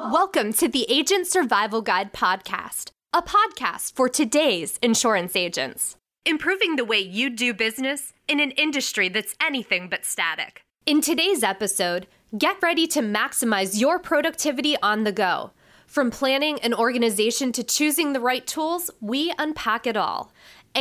Welcome to the Agent Survival Guide podcast, a podcast for today's insurance agents, improving the way you do business in an industry that's anything but static. In today's episode, get ready to maximize your productivity on the go. From planning an organization to choosing the right tools, we unpack it all.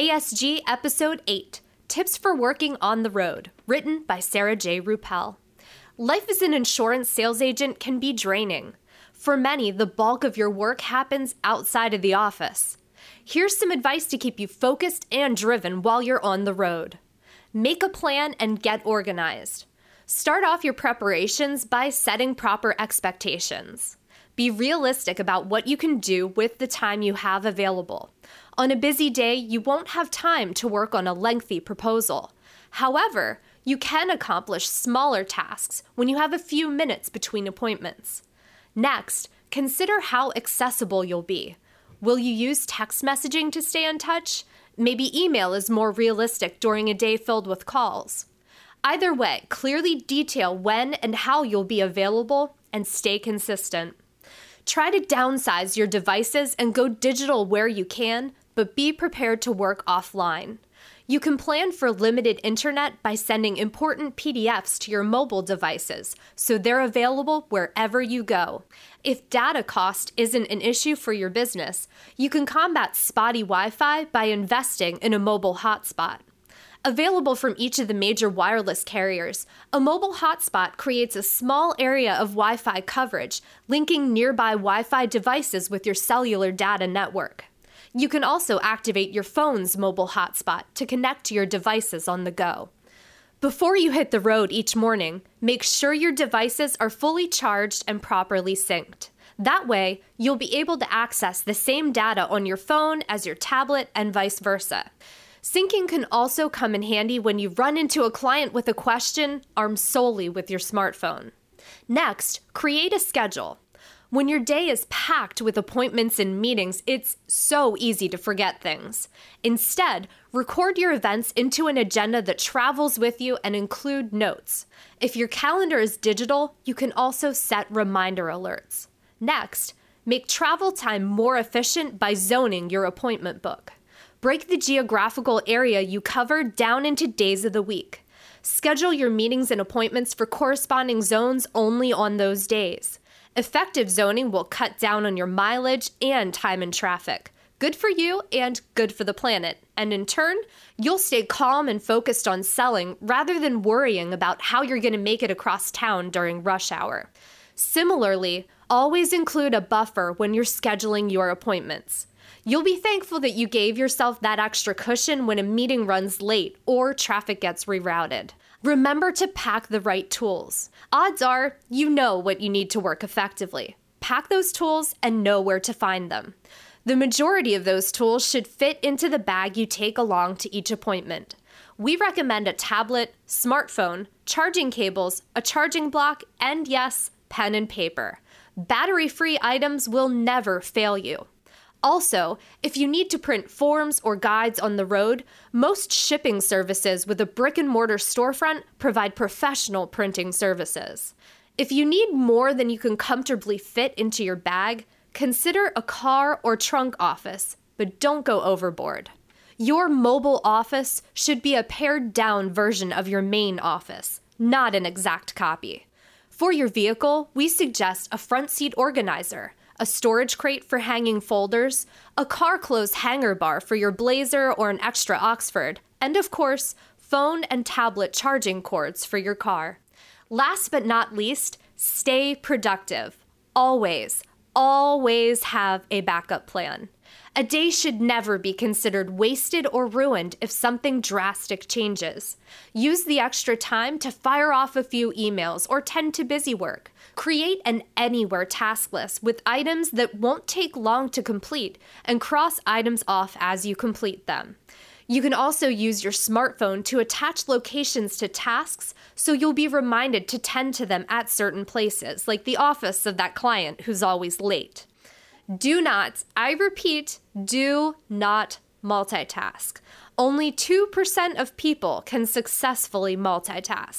ASG Episode 8, Tips for Working on the Road, written by Sarah J. Ruppel. Life as an insurance sales agent can be draining. For many, the bulk of your work happens outside of the office. Here's some advice to keep you focused and driven while you're on the road. Make a plan and get organized. Start off your preparations by setting proper expectations. Be realistic about what you can do with the time you have available. On a busy day, you won't have time to work on a lengthy proposal. However, you can accomplish smaller tasks when you have a few minutes between appointments. Next, consider how accessible you'll be. Will you use text messaging to stay in touch? Maybe email is more realistic during a day filled with calls. Either way, clearly detail when and how you'll be available and stay consistent. Try to downsize your devices and go digital where you can, but be prepared to work offline. You can plan for limited internet by sending important PDFs to your mobile devices, so they're available wherever you go. If data cost isn't an issue for your business, you can combat spotty Wi-Fi by investing in a mobile hotspot. Available from each of the major wireless carriers, a mobile hotspot creates a small area of Wi-Fi coverage, linking nearby Wi-Fi devices with your cellular data network. You can also activate your phone's mobile hotspot to connect to your devices on the go. Before you hit the road each morning, make sure your devices are fully charged and properly synced. That way, you'll be able to access the same data on your phone as your tablet and vice versa. Syncing can also come in handy when you run into a client with a question armed solely with your smartphone. Next, create a schedule. When your day is packed with appointments and meetings, it's so easy to forget things. Instead, record your events into an agenda that travels with you and include notes. If your calendar is digital, you can also set reminder alerts. Next, make travel time more efficient by zoning your appointment book. Break the geographical area you cover down into days of the week. Schedule your meetings and appointments for corresponding zones only on those days. Effective zoning will cut down on your mileage and time in traffic. Good for you and good for the planet. And in turn, you'll stay calm and focused on selling rather than worrying about how you're going to make it across town during rush hour. Similarly, always include a buffer when you're scheduling your appointments. You'll be thankful that you gave yourself that extra cushion when a meeting runs late or traffic gets rerouted. Remember to pack the right tools. Odds are you know what you need to work effectively. Pack those tools and know where to find them. The majority of those tools should fit into the bag you take along to each appointment. We recommend a tablet, smartphone, charging cables, a charging block, and yes, pen and paper. Battery-free items will never fail you. Also, if you need to print forms or guides on the road, most shipping services with a brick-and-mortar storefront provide professional printing services. If you need more than you can comfortably fit into your bag, consider a car or trunk office, but don't go overboard. Your mobile office should be a pared-down version of your main office, not an exact copy. For your vehicle, we suggest a front seat organizer, a storage crate for hanging folders, a car clothes hanger bar for your blazer or an extra Oxford, and of course, phone and tablet charging cords for your car. Last but not least, stay productive. Always have a backup plan. A day should never be considered wasted or ruined if something drastic changes. Use the extra time to fire off a few emails or tend to busy work. Create an anywhere task list with items that won't take long to complete and cross items off as you complete them. You can also use your smartphone to attach locations to tasks so you'll be reminded to tend to them at certain places, like the office of that client who's always late. Do not, I repeat, do not multitask. Only 2% of people can successfully multitask.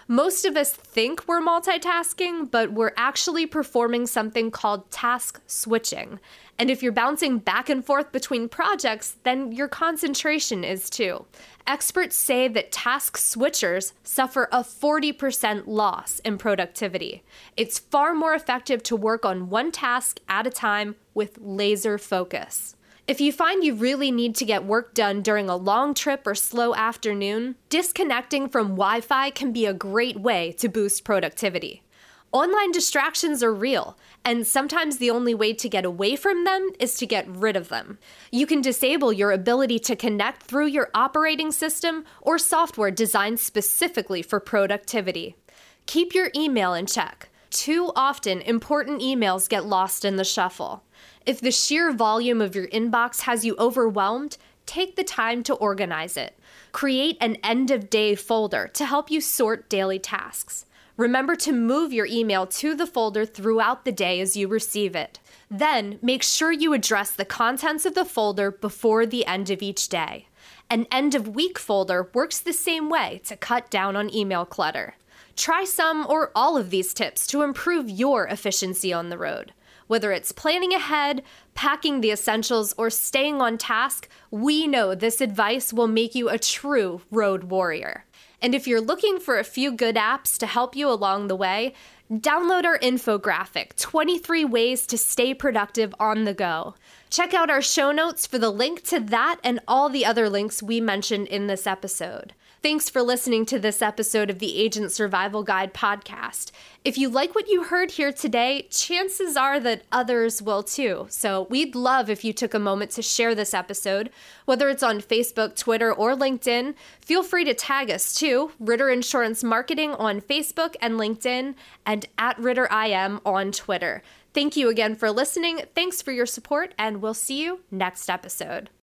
Most of us think we're multitasking, but we're actually performing something called task switching. And if you're bouncing back and forth between projects, then your concentration is too. Experts say that task switchers suffer a 40% loss in productivity. It's far more effective to work on one task at a time with laser focus. If you find you really need to get work done during a long trip or slow afternoon, disconnecting from Wi-Fi can be a great way to boost productivity. Online distractions are real, and sometimes the only way to get away from them is to get rid of them. You can disable your ability to connect through your operating system or software designed specifically for productivity. Keep your email in check. Too often, important emails get lost in the shuffle. If the sheer volume of your inbox has you overwhelmed, take the time to organize it. Create an end-of-day folder to help you sort daily tasks. Remember to move your email to the folder throughout the day as you receive it. Then, make sure you address the contents of the folder before the end of each day. An end-of-week folder works the same way to cut down on email clutter. Try some or all of these tips to improve your efficiency on the road. Whether it's planning ahead, packing the essentials, or staying on task, we know this advice will make you a true road warrior. And if you're looking for a few good apps to help you along the way, download our infographic, 23 Ways to Stay Productive on the Go. Check out our show notes for the link to that and all the other links we mentioned in this episode. Thanks for listening to this episode of the Agent Survival Guide podcast. If you like what you heard here today, chances are that others will too. So we'd love if you took a moment to share this episode, whether it's on Facebook, Twitter, or LinkedIn. Feel free to tag us too, Ritter Insurance Marketing on Facebook and LinkedIn, and @RitterIM on Twitter. Thank you again for listening. Thanks for your support, and we'll see you next episode.